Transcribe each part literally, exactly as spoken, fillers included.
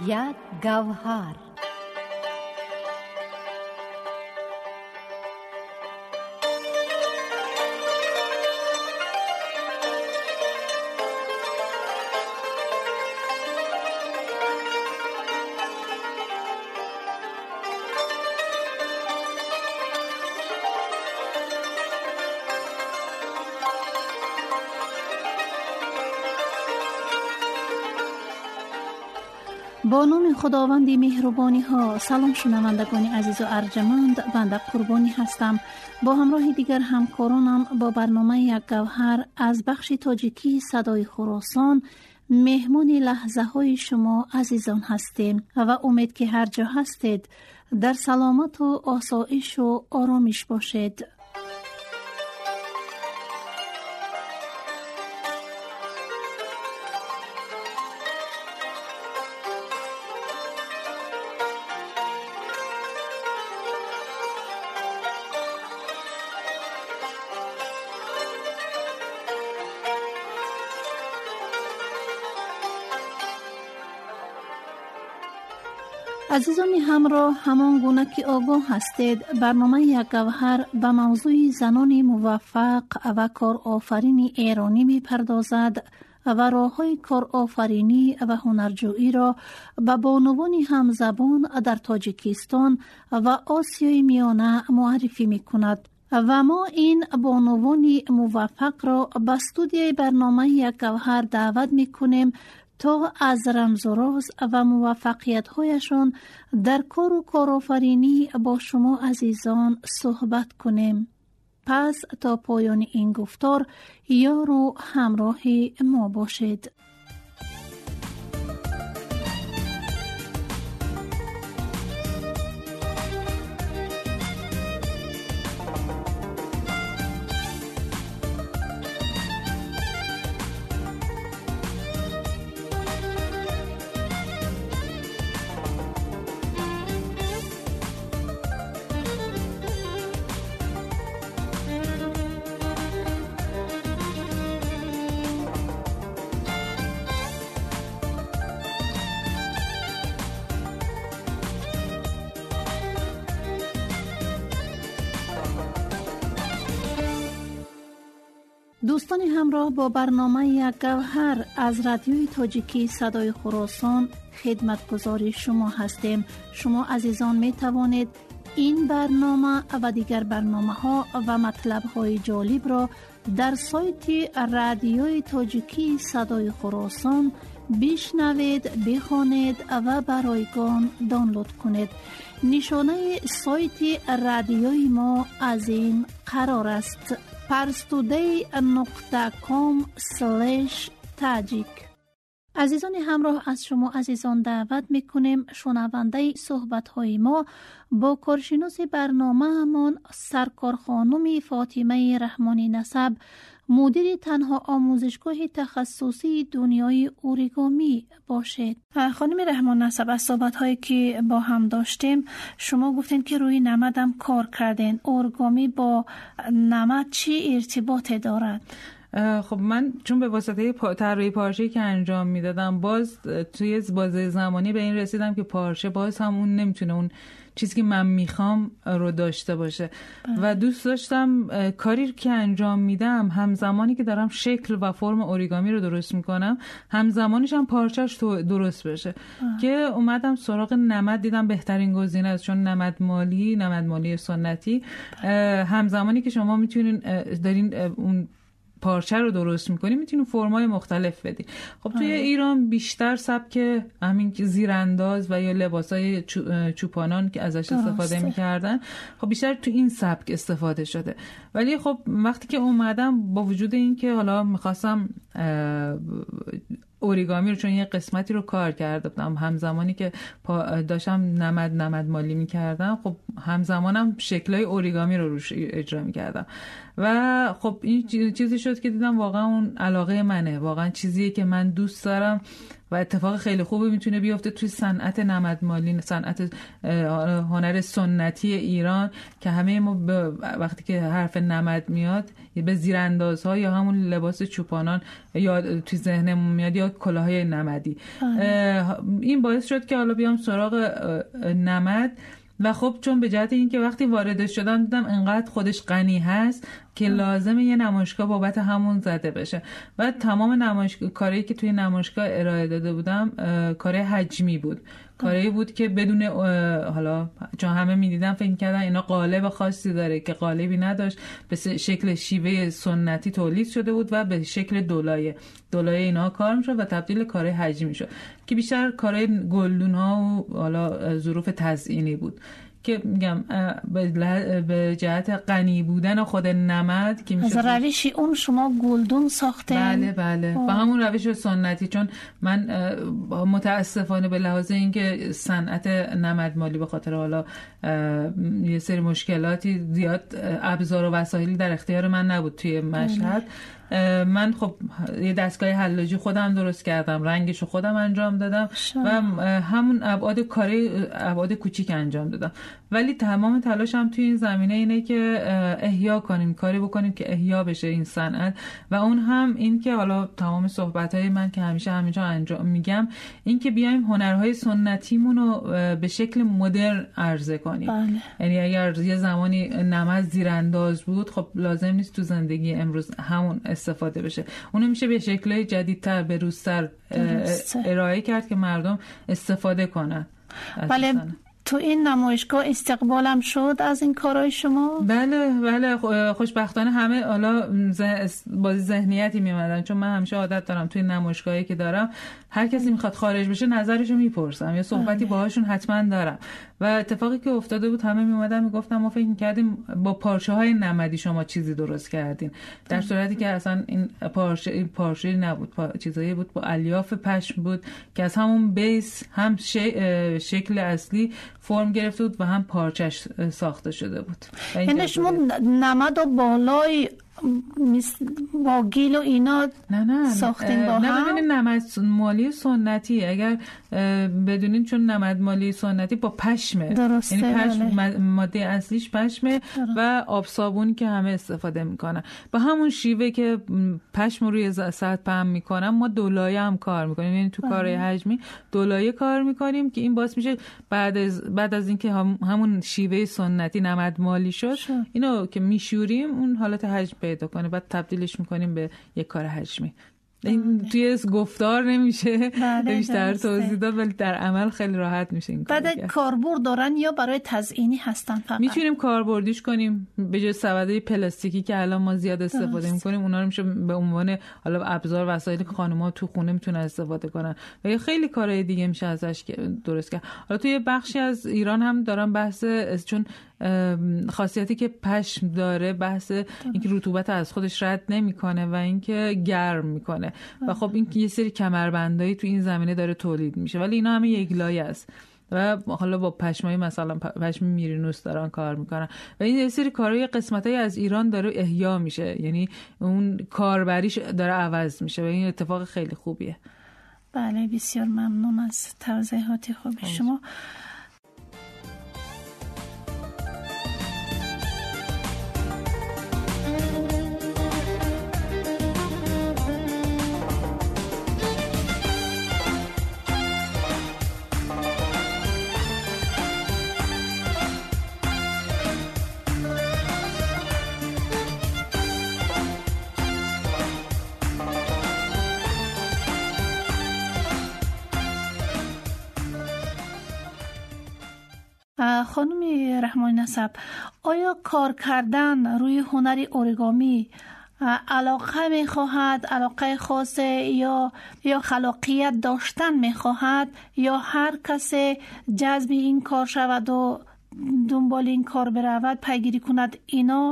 یک گوهر. با نام خداوند مهربانی ها. سلام شنوندگان عزیز و ارجمند، بنده قربانی هستم. با همراه دیگر همکارانم با برنامه یک گوهر از بخش تاجیکی صدای خراسان مهمان لحظه های شما عزیزان هستیم و امید که هر جا هستید در سلامت و آسایش و آرامش باشید. عزیزان همراه، همان گونه که آگاه هستید برنامه یک گوهر به موضوع زنان موفق و کارآفرین ایرانی می پردازد و راه‌های کارآفرینی و هنرجویی را به بانوان همزبان در تاجیکستان و آسیای میانه معرفی می کند و ما این بانوان موفق را به استودیوی برنامه یک گوهر دعوت می کنیم تا از رمز و راز و موفقیت‌هایشان در کار و کارآفرینی با شما عزیزان صحبت کنیم. پس تا پایان این گفتار یار و همراه ما باشید. دوستان همراه، با برنامه یک گوهر از رادیوی تاجیکی صدای خراسان خدمتگزار شما هستیم. شما عزیزان می توانید این برنامه و دیگر برنامه ها و مطلب های جالب را در سایت رادیوی تاجیکی صدای خراسان بشنوید، بخوانید و برایگان دانلود کنید. نشانه سایت رادیوی ما از این قرار است: parstoday نقطه com slash tajik. عزیزان همراه، از شما عزیزان دعوت میکنیم شنونده صحبت های ما با کارشناس برنامه همان سرکار خانم فاطمه رحمانی نسب، مدیر تنها آموزشگاه تخصصی دنیای اوریگامی باشید. خانم رحمان نسب، از صحبت هایی که با هم داشتیم شما گفتین که روی نمدم کار کردین. اورگامی با نمد چی ارتباطی دارد؟ خب من چون به واسطه پا... طراحی پارچه‌ای که انجام میدادم باز توی بازه زمانی به این رسیدم که پارچه باز هم اون نمیتونه اون چیزی که من میخوام رو داشته باشه بله. و دوست داشتم کاری که انجام میدم همزمانی که دارم شکل و فرم اوریگامی رو درست میکنم همزمانش هم پارچهش درست بشه بله. که اومدم سراغ نمد، دیدم بهترین گزینه است، چون نمد مالی نمد مالی سنتی بله. همزمانی که شما میتونین دارین اون پارچه رو درست میکنی میتونی فرمای مختلف بدی. خب توی ایران بیشتر سبک همین زیرانداز و یا لباسای چوپانان که ازش استفاده میکردن خب بیشتر تو این سبک استفاده شده. ولی خب وقتی که اومدم با وجود این که حالا میخواستم اوریگامی رو، چون یه قسمتی رو کار کرده بودم همزمانی که داشتم نمد نمد مالی میکردم، خب همزمانم شکلای اوریگامی رو روش اجرا میکردم و خب این چیزی شد که دیدم واقعا اون علاقه منه، واقعا چیزیه که من دوست دارم و اتفاق خیلی خوبی میتونه بیفته توی صنعت نمدمالی، صنعت هنر سنتی ایران که همه ما وقتی که حرف نمد میاد به زیراندازها یا همون لباس چوپانان یا توی ذهنمون میاد یا کلاهای نمدی. این باعث شد که حالا بیام سراغ نمد و خب چون به جهت این که وقتی واردش شدم دیدم انقدر خودش غنی هست که لازمه یه نمایشگاه بابت همون زده بشه و تمام نمایشگاه کاری که توی نمایشگاه ارائه داده بودم کار حجمی بود، کاری بود که بدون حالا چون همه میدیدن فکر کردن اینا قالب خاصی داره که قالبی نداشت، به شکل شیوه سنتی تولید شده بود و به شکل دولایه دولایه اینا کار میشد و تبدیل کار حجمی شد که بیشتر کارهای گلدون ها و حالا ظروف تزئینی بود که میگم به جهت غنی بودن خود نمد که میشه از روشی اون شما گلدون ساختین. بله بله با همون روش سنتی، چون من متاسفانه به لحاظ اینکه صنعت نمدمالی به خاطر حالا یه سری مشکلاتی زیاد ابزار و وسایلی در اختیار من نبود توی مشهد، من خب یه دستگاه حلاجی خودم درست کردم، رنگشو خودم انجام دادم شا. و همون ابعاد کاری ابعاد کوچیک انجام دادم، ولی تمام تلاشم توی این زمینه اینه که احیا کنیم، کاری بکنیم که احیا بشه این صنعت و اون هم این که حالا تمام صحبت‌های من که همیشه همینجا انجام میگم این که بیایم هنرهای سنتیمون رو به شکل مدرن عرضه کنیم. بله. یعنی اگر یه زمانی نمد زیرانداز بود خب لازم نیست تو زندگی امروز همون استفاده بشه، اونو میشه به شکل جدیدتر به روزتر ارائه کرد که مردم استفاده کنن. بله. تو این نمایشگاه استقبالم شد از این کارهای شما؟ بله بله خوشبختانه همه حالا با ذهنیتی میمدن، چون من همیشه عادت دارم توی نمایشگاهی که دارم هر کسی میخواد خارج بشه نظرشو میپرسم یا صحبتی باهاشون حتما دارم و اتفاقی که افتاده بود همه میومدن میگفتن ما فکر میکردیم با پارچه های نمدی شما چیزی درست کردین، در صورتی که اصلا این پارچه این پارچه نبود، پا... چیزایی بود با الیاف پشم بود که از همون بیس هم ش... شکل اصلی فرم گرفته بود و هم پارچش ساخته شده بود. یعنی شما نمد و بالای با گیل و اینا نه نه ساختین با نه هم؟ نه ببینید نمد مالی سنتی اگر بدونین چون نمد مالی سنتی با پشمه، درسته، یعنی پشم بله. ماده اصلیش پشمه درست. و آب صابونی که همه استفاده میکنن با همون شیوه که پشم روی سطح پهن میکنن ما دولایه هم کار میکنیم، یعنی تو کار حجمی دولایه کار میکنیم که این باعث میشه بعد از بعد از اینکه هم همون شیوه سنتی نمد مالی شد شو. اینو که میشوریم اون حالت حجم پیدا کنه بعد تبدیلش میکنیم به یک کار حجمی. این توی گفتار نمیشه بیشتر توضیح داد ولی در عمل خیلی راحت میشه این کار. بعد کاربرد دارن یا برای تزیینی هستن فقط؟ میتونیم کاربردیش کنیم به جای سبدای پلاستیکی که الان ما زیاد استفاده درست. میکنیم اونا رو میشه به عنوان حالا ابزار وسایلی که خانم‌ها تو خونه میتونن استفاده کنن و یا خیلی کارهای دیگه میشه ازش درست کرد. حالا توی بخشی از ایران هم دارن بحث چون خاصیتی که پشم داره بحث اینکه رطوبت از خودش رد نمیکنه و اینکه گرم میکنه و خب این یه سری کمربندایی تو این زمینه داره تولید میشه ولی اینا همه یک لایه است و حالا با پشمای مثلا پشم میرینوس دارن کار میکنن و این یه سری کارهای قسمتایی از ایران داره احیا میشه، یعنی اون کاربریش داره عوض میشه و این اتفاق خیلی خوبیه. بله بسیار ممنون از توضیحات خوب شما. خانم رحمانی نسب، آیا کار کردن روی هنری اوریگامی علاقه میخواهد، علاقه خاصه یا یا خلاقیت داشتن میخواهد یا هر کسی جذب این کار شود و دنبال این کار برود پیگیری کند اینا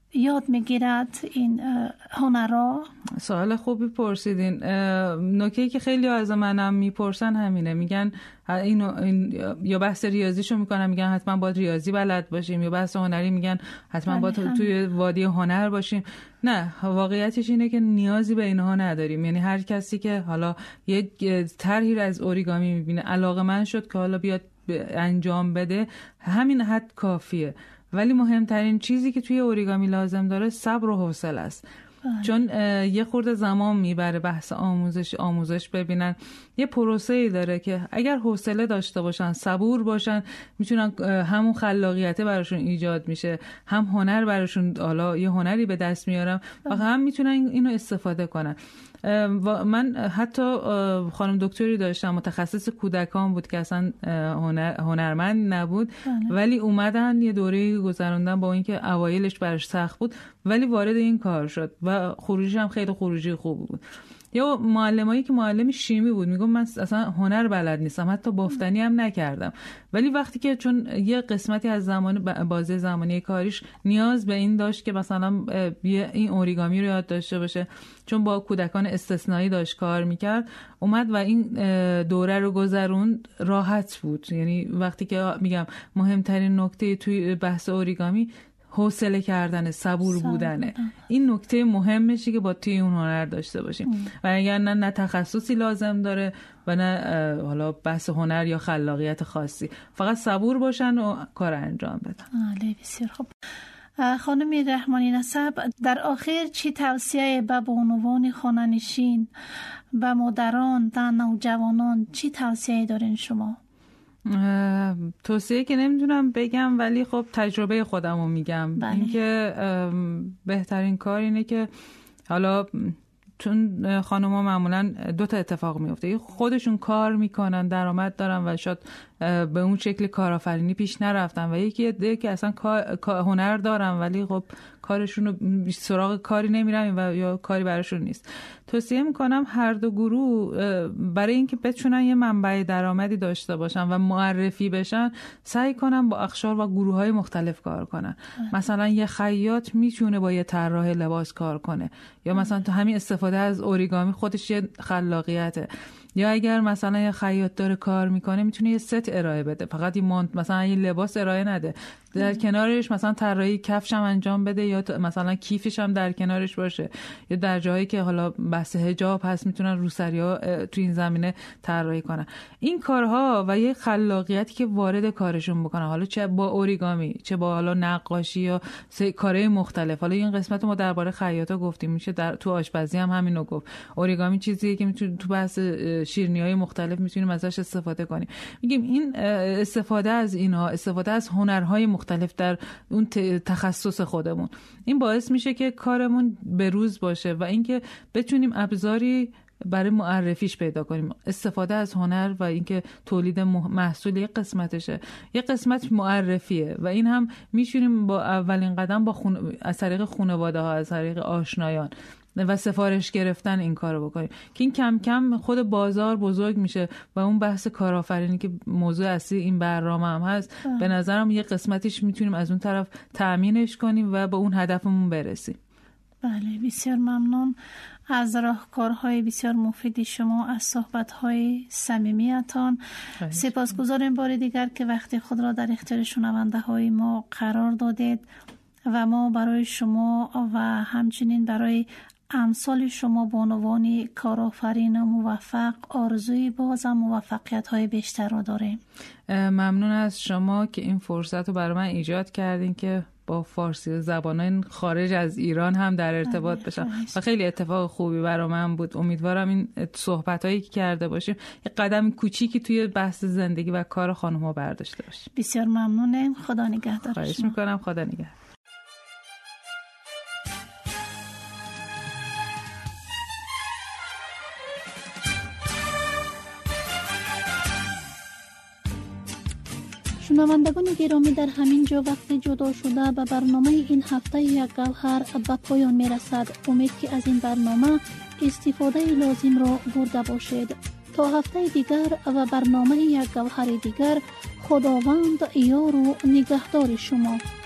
یاد میگیرد این هنرها؟ سوال خوبی پرسیدین. نکته‌ای که خیلی از منم میپرسن همینه، میگن اینو این یا بحث ریاضیشو میکنن میگن حتما باید ریاضی بلد باشیم، یا بحث هنری میگن حتما باید توی وادی هنر باشیم. نه، واقعیتش اینه که نیازی به اینها نداریم. یعنی هر کسی که حالا یه طرحی از اوریگامی میبینه علاقه‌مند شد که حالا بیاد انجام بده، همین حد کافیه. ولی مهمترین چیزی که توی اوریگامی لازم داره صبر و حوصله است. چون یه خورده زمان میبره بحث آموزش آموزش ببینن. یه پروسه‌ای داره که اگر حوصله داشته باشن، صبور باشن، میتونن همون خلاقیت براشون ایجاد میشه، هم هنر براشون حالا یه هنری به دست میارن و هم میتونن اینو استفاده کنن. من حتی خانم دکتری داشتم متخصص کودکان بود که اصلا هنر، هنرمند نبود، ولی اومدن یه دوره گذروندن با اینکه اوایلش براش سخت بود ولی وارد این کار شد و خروجش هم خیلی خروجی خوب بود. یا معلمایی که معلم شیمی بود میگم من اصلا هنر بلد نیستم، حتی بافتنی هم نکردم، ولی وقتی که چون یه قسمتی از زمان بازه زمانی کاریش نیاز به این داشت که مثلا این اوریگامی رو یاد داشته باشه، چون با کودکان استثنایی داشت کار میکرد، اومد و این دوره رو گذروند، راحت بود. یعنی وقتی که میگم مهمترین نکته توی بحث اوریگامی حوصله کردن، صبور بودنه. این نکته مهمشه که با توی اون هنر داشته باشیم ام. و اگر نه نه تخصصی لازم داره و نه حالا بحث هنر یا خلاقیت خاصی، فقط صبور باشن و کار انجام بدن. آله، بسیار خوب. خانم رحمانی نسب، در آخر چی توصیه به بانوان خانه‌نشین، به مادران و نوجوانان چی توصیه دارین شما؟ توصیه که نمیدونم بگم، ولی خب تجربه خودمو میگم. اینکه بهترین کار اینه که حالا چون خانوما معمولا دو تا اتفاق میفته، خودشون کار میکنن، درآمد دارن و شاید به اون شکل کارآفرینی پیش نرفتن، و یکی دیگه که اصلا هنر دارن ولی خب کارشون رو سراغ کاری نمیرن و یا کاری براشون نیست. توصیه میکنم هر دو گروه برای اینکه بتونن یه منبع درآمدی داشته باشن و معرفی بشن، سعی کنن با اقشار و گروه‌های مختلف کار کنن. مثلا یه خیاط میتونه با یه طراح لباس کار کنه، یا مثلا تو همین استفاده از اوریگامی خودش یه خلاقیته. یا اگر مثلا یه خیاط داره کار میکنه میتونه یه ست ارائه بده، فقط این مانت مثلا یه لباس ارائه نده، در کنارش مثلا طراحی کفش هم انجام بده، یا مثلا کیفش هم در کنارش باشه. یا در جایی که حالا بحث حجاب هست میتونن روسری‌ها تو این زمینه طراحی کنن. این کارها و یه خلاقیتی که وارد کارشون بکنن، حالا چه با اوریگامی، چه با حالا نقاشی یا کارهای مختلف. حالا این قسمت ما درباره خیاطا گفتیم، میشه در تو آشپزی هم همینو گفت. اوریگامی چیزیه که میتونه تو بحث شیرینی‌های مختلف میتونیم ازش استفاده کنیم. میگیم این استفاده از اینها، استفاده از هنرهای مختلف در اون تخصص خودمون، این باعث میشه که کارمون به روز باشه و اینکه بتونیم ابزاری برای معرفیش پیدا کنیم. استفاده از هنر و اینکه تولید محصول یک قسمتشه، یک قسمت معرفیه و این هم میشونیم با اولین قدم با خون... از طریق خانواده ها، از طریق آشنایان و سفارش گرفتن این کارو بکنیم که این کم کم خود بازار بزرگ میشه و اون بحث کارآفرینی که موضوع اصلی این برنامه هم هست اه. به نظرم یه قسمتیش میتونیم از اون طرف تأمینش کنیم و به اون هدفمون برسیم. بله، بسیار ممنون از راهکارهای بسیار مفیدی شما، از صحبت‌های صمیمیتان. سپاسگزارم بار دیگر که وقت خود را در اختیار شنونده‌های ما قرار دادید و ما برای شما و همچنین برای امثال شما بانوان کارآفرین و موفق آرزوی باز و موفقیت‌های بیشتر را داریم. ممنون از شما که این فرصت رو برای من ایجاد کردین که با فارسی زبانان خارج از ایران هم در ارتباط بشم و خیلی اتفاق خوبی برای من بود. امیدوارم این صحبتایی که کرده باشیم یک قدم کوچیکی توی بحث زندگی و کار خانم‌ها برداشته باشیم. بسیار ممنونم. خدا نگهدار. خواهش میکنم. خدا نگهدار. شنوندگان گرامی، در همین جا وقت جدا شده به برنامه این هفته یک گوهر به پایان می رسد. امید که از این برنامه استفاده لازم را برده باشید. تا هفته دیگر و برنامه یک گوهر دیگر، خداوند یار و نگهدار شما.